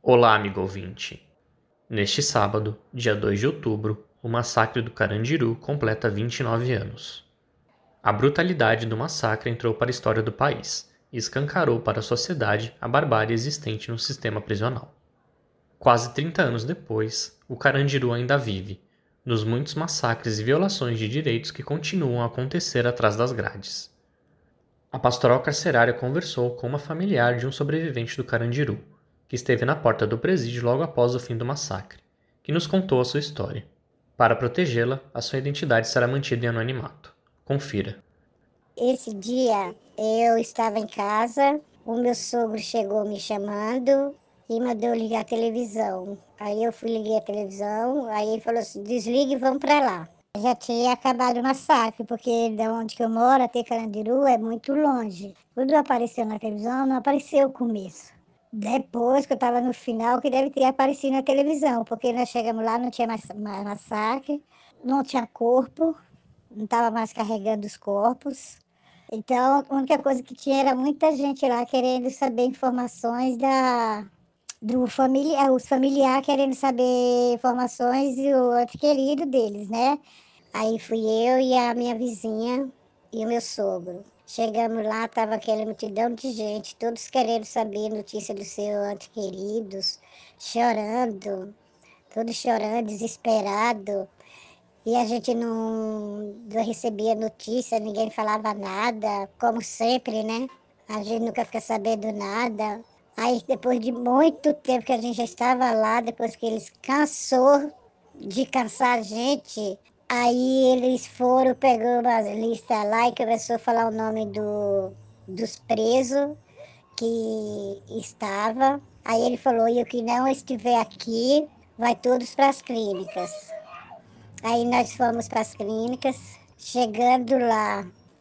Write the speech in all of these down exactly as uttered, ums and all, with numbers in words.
Olá, amigo ouvinte. Neste sábado, dia dois de outubro, o massacre do Carandiru completa vinte e nove anos. A brutalidade do massacre entrou para a história do país e escancarou para a sociedade a barbárie existente no sistema prisional. Quase trinta anos depois, o Carandiru ainda vive, nos muitos massacres e violações de direitos que continuam a acontecer atrás das grades. A pastoral carcerária conversou com uma familiar de um sobrevivente do Carandiru, que esteve na porta do presídio logo após o fim do massacre, que nos contou a sua história. Para protegê-la, a sua identidade será mantida em anonimato. Confira. Esse dia eu estava em casa, o meu sogro chegou me chamando e mandou ligar a televisão. Aí eu fui liguei a televisão, aí ele falou assim, desligue e vamos para lá. Já tinha acabado o massacre, porque da onde que eu moro até Carandiru é muito longe. Tudo apareceu na televisão, não apareceu o começo. Depois que eu estava no final, que deve ter aparecido na televisão, porque nós chegamos lá, não tinha mais mais massacre, não tinha corpo, não estava mais carregando os corpos. Então, a única coisa que tinha era muita gente lá querendo saber informações da, do familiar, os familiares querendo saber informações do ente querido deles, né? Aí fui eu e a minha vizinha e o meu sogro. Chegamos lá, tava aquela multidão de gente, todos querendo saber notícia dos seus entes queridos, chorando, todos chorando, desesperado. E a gente não, não recebia notícia, ninguém falava nada, como sempre, né? A gente nunca fica sabendo nada. Aí, depois de muito tempo que a gente já estava lá, depois que eles cansou de cansar a gente, aí eles foram, pegou uma lista lá e começou a falar o nome do, dos presos que estava. Aí ele falou, e o que não estiver aqui, vai todos para as clínicas. Aí nós fomos para as clínicas. Chegando lá,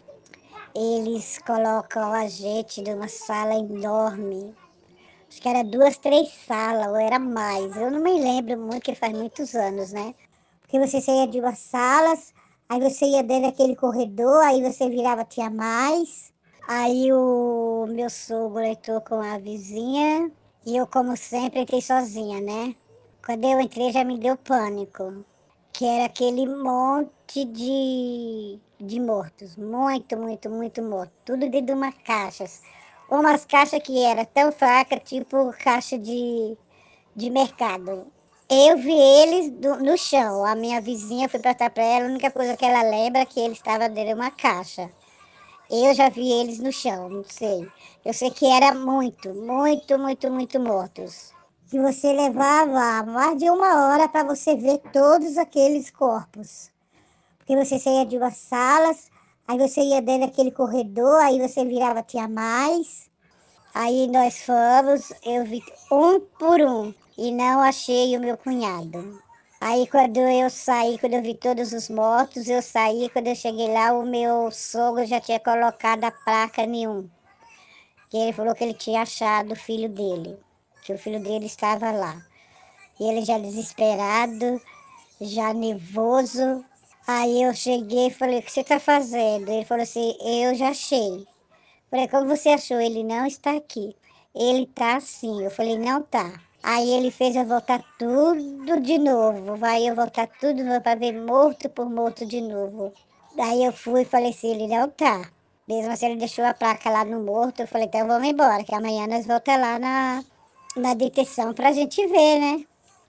eles colocam a gente numa sala enorme. Acho que era duas, três salas, ou era mais. Eu não me lembro muito, que faz muitos anos, né? Porque você saía de umas salas, aí você ia dentro daquele corredor, aí você virava, tinha mais. Aí o meu sogro entrou com a vizinha, e eu, como sempre, entrei sozinha, né? Quando eu entrei, já me deu pânico, que era aquele monte de, de mortos, muito, muito, muito morto, tudo dentro de uma caixa. Umas caixas que era tão fraca, tipo caixa de, de mercado. Eu vi eles do- no chão, a minha vizinha foi perguntar para ela, a única coisa que ela lembra é que eles estavam dentro de uma caixa. Eu já vi eles no chão, não sei. Eu sei que era muito, muito, muito, muito mortos. Que você levava mais de uma hora para você ver todos aqueles corpos. Porque você saía de umas salas, aí você ia dentro daquele corredor, aí você virava, tinha mais. Aí nós fomos, eu vi um por um e não achei o meu cunhado. Aí quando eu saí, quando eu vi todos os mortos, eu saí, quando eu cheguei lá, o meu sogro já tinha colocado a placa nenhum. Que ele falou que ele tinha achado o filho dele, que o filho dele estava lá. E ele já desesperado, já nervoso. Aí eu cheguei e falei, o que você está fazendo? Ele falou assim, eu já achei. Falei, como você achou? Ele não está aqui. Ele tá assim. Eu falei, não tá. Aí ele fez eu voltar tudo de novo. Vai eu voltar tudo de novo para ver morto por morto de novo. Daí eu fui e falei assim, ele não tá. Mesmo assim, ele deixou a placa lá no morto. Eu falei, então vamos embora, que amanhã nós voltamos lá na, na detenção pra gente ver, né?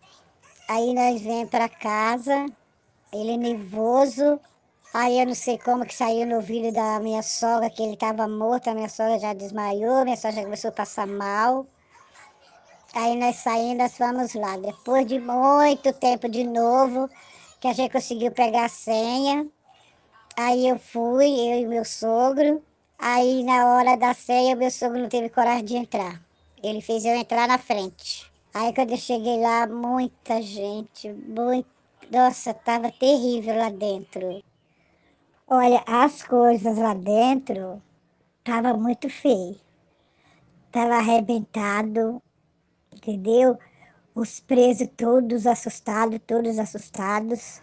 Aí nós vem pra casa, ele nervoso. Aí eu não sei como que saiu no vídeo da minha sogra, que ele estava morto, a minha sogra já desmaiou, minha sogra já começou a passar mal. Aí nós saímos, nós fomos lá. Depois de muito tempo de novo, que a gente conseguiu pegar a senha. Aí eu fui, eu e meu sogro. Aí na hora da senha, meu sogro não teve coragem de entrar. Ele fez eu entrar na frente. Aí quando eu cheguei lá, muita gente, muito. Nossa, tava terrível lá dentro. Olha, as coisas lá dentro tava muito feio. Tava arrebentado, entendeu? Os presos todos assustados, todos assustados.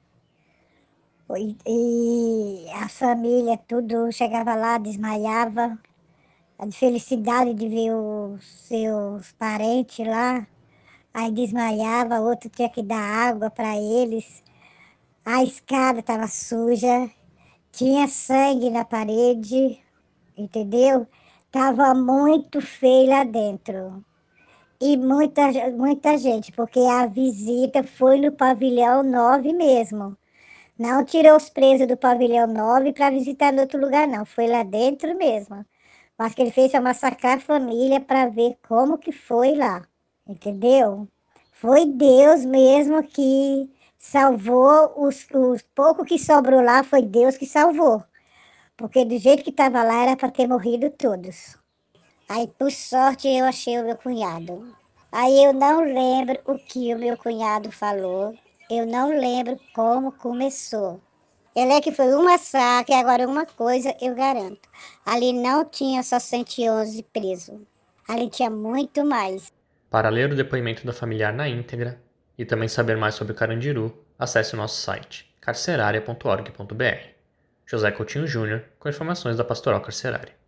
E, e a família tudo chegava lá, desmaiava. A felicidade de ver os seus parentes lá. Aí desmaiava, outro tinha que dar água para eles. A escada estava suja, tinha sangue na parede, entendeu? Tava muito feio lá dentro. E muita, muita gente, porque a visita foi no pavilhão nove mesmo. Não tirou os presos do pavilhão nove para visitar em outro lugar, não. Foi lá dentro mesmo. Mas que ele fez para massacrar a família para ver como que foi lá. Entendeu? Foi Deus mesmo que salvou os, os pouco que sobrou lá, foi Deus que salvou. Porque do jeito que estava lá era para ter morrido todos. Aí, por sorte, eu achei o meu cunhado. Aí eu não lembro o que o meu cunhado falou. Eu não lembro como começou. Ele é que foi um massacre, agora uma coisa eu garanto. Ali não tinha só cento e onze preso. Ali tinha muito mais. Para ler o depoimento da familiar na íntegra e também saber mais sobre o Carandiru, acesse o nosso site carceraria ponto org ponto br. José Coutinho Júnior, com informações da Pastoral Carcerária.